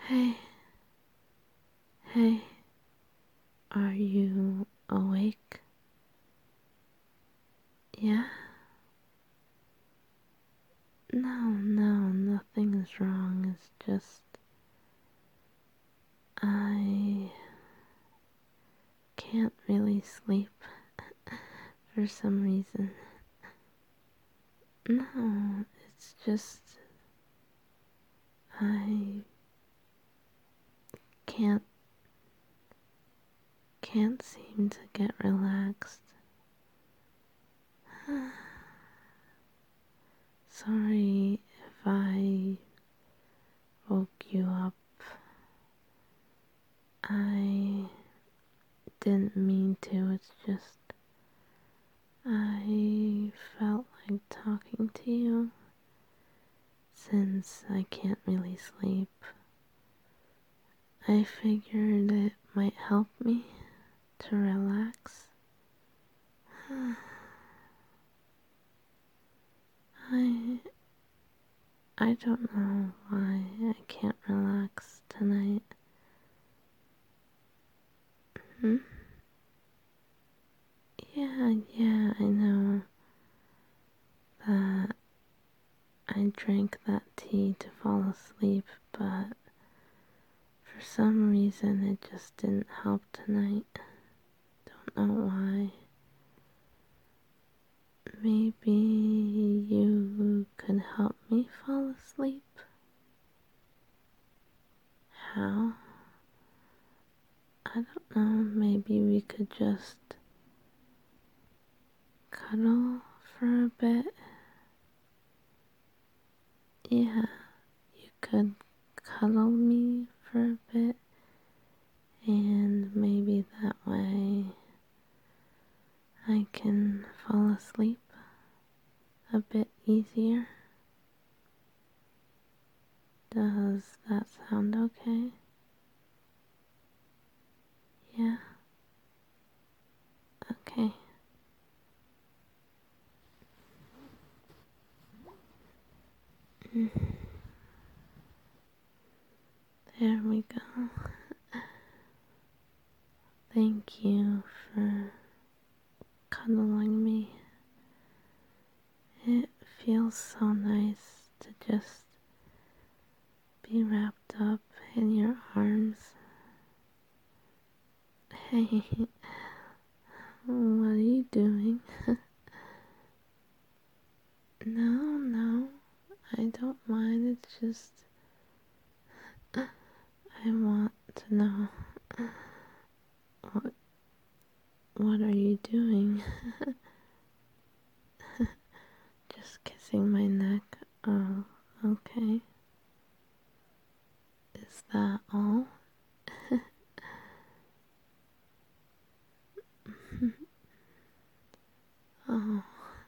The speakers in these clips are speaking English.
Hey, hey, are you awake? Yeah? No, nothing is wrong. It's just I can't really sleep for some reason. No, it's just I can't can't seem to get relaxed. Sorry if I woke you up. I didn't mean to. It's just I felt like talking to you since I can't really sleep. I figured it might help me to relax. I I don't know why I can't relax tonight. Hmm? Yeah, I know that I drank that tea to fall asleep, but for some reason it just didn't help tonight. Don't know why. Maybe you could help me fall asleep? How? I don't know, maybe we could just cuddle for a bit. Yeah, you could cuddle me for a bit, and maybe that way I can fall asleep a bit easier. Does that sound okay? Yeah? Okay. There we go. Thank you for cuddling me. It feels so nice to just be wrapped up in your arms. Hey, what are you doing? No, I don't mind. It's just I want to know what what are you doing? Just kissing my neck. Oh, okay. Is that all? Oh,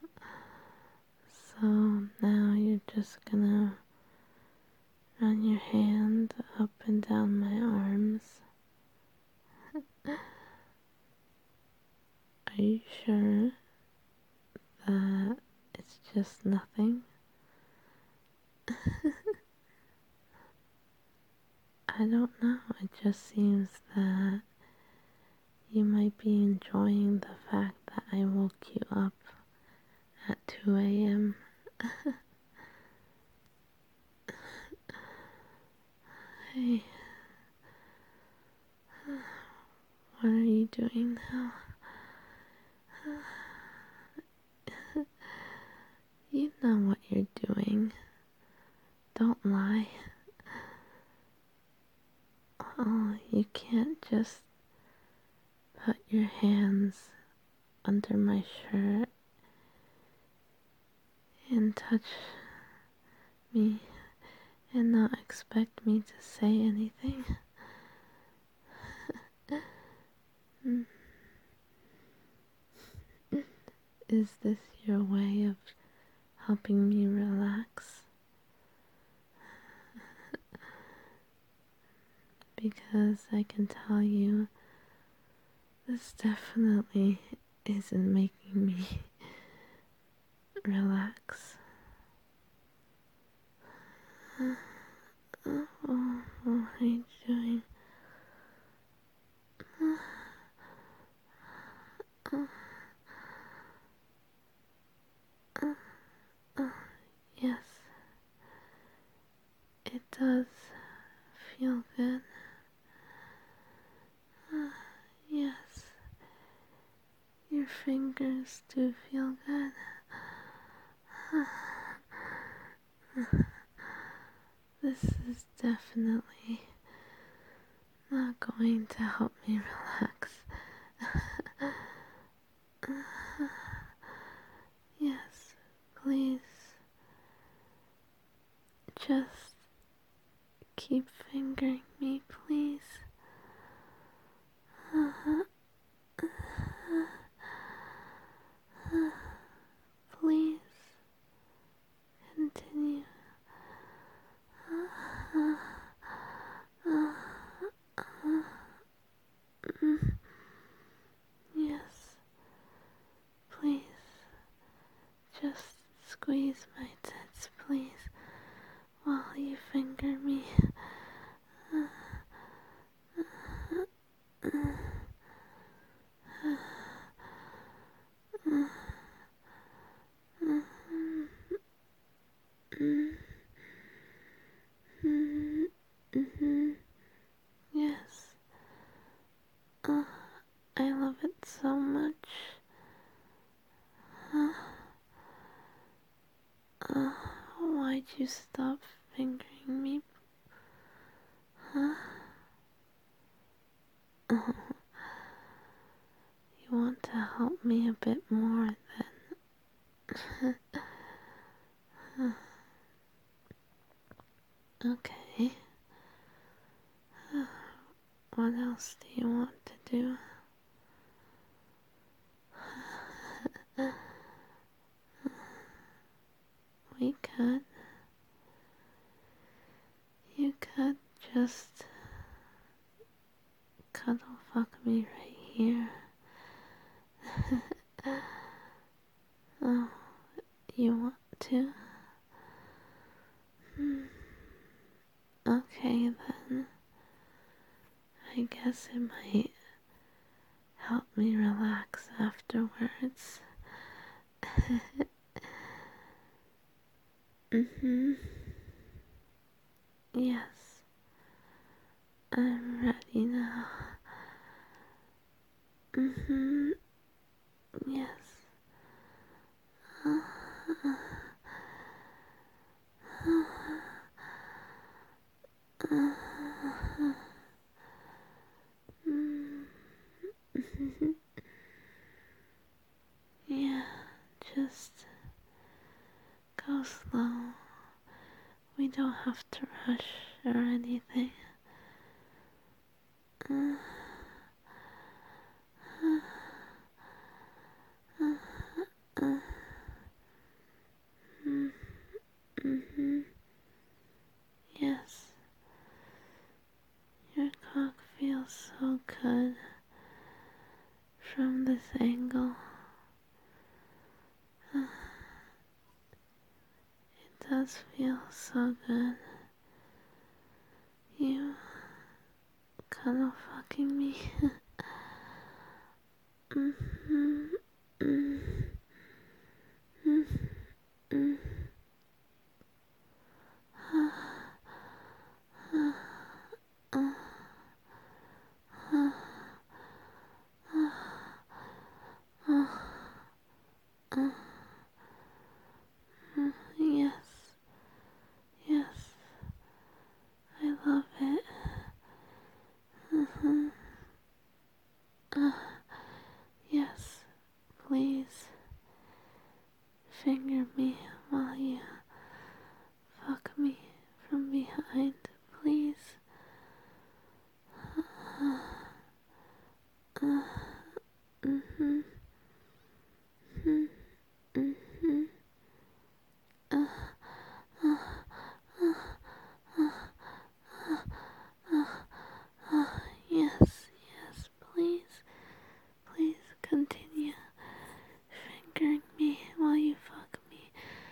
so now you're just gonna run your hand up and down my arms. Are you sure that it's just nothing? I don't know. It just seems that you might be enjoying the fact that I woke you up at 2 a.m. Hey, what are you doing now? You know what you're doing. Don't lie. Oh, you can't just put your hands under my shirt and touch me and not expect me to say anything. Is this your way of helping me relax? Because I can tell you, this definitely isn't making me relax. Oh, I It does feel good. Yes, your fingers do feel good. This is definitely not going to help me relax. Yes, please just keep fingering me, please. Please continue. Yes, please just squeeze my tits, please, while you finger me. Yes. I love it so much. Why'd you stop fingering me? Huh? You want to help me a bit more then? Okay. What else do you want to do? We could. You could just cuddle fuck me right here. Oh, you want to? Okay then. I guess it might help me relax afterwards. Yes, I'm ready now. Yes. Yeah, just go slow. We don't have to rush or anything. Yes, your cock feels so good from this angle. It does feel so good. You cuddle fucking me. Yes, yes, I love it. Yes, please finger me while you fuck me from behind, please. Yes, yes, please, please continue fingering me while you fuck me.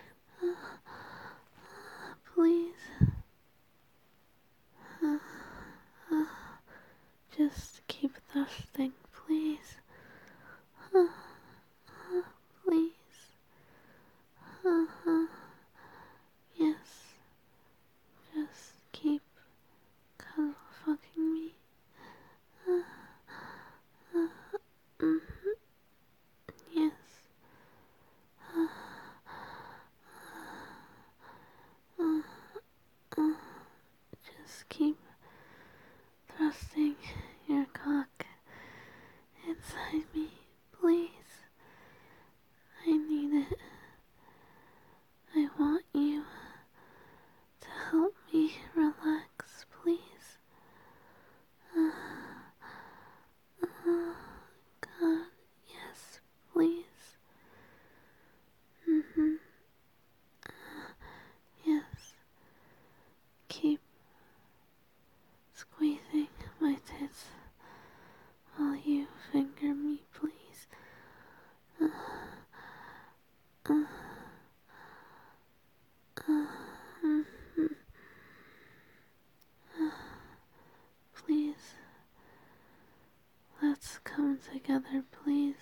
Please. Just keep thrusting, please. Please. Yes. Just keep thrusting your cock inside me, please. I need it. I want you to help me relax, please. God, yes, please. Yes. Keep squeezing my tits while you finger me, please. Please, let's come together, please.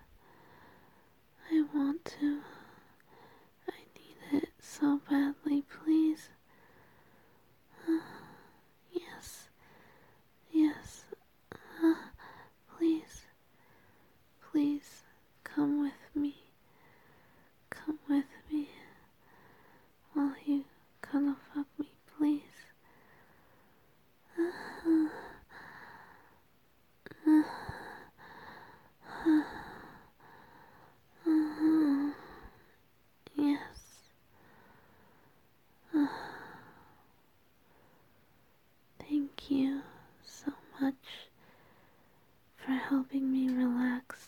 I want to. I need it so badly, please. Yes, yes, please, please, come with me. Come with me while you cuddle fuck me, please. Yes. Thank you so much for helping me relax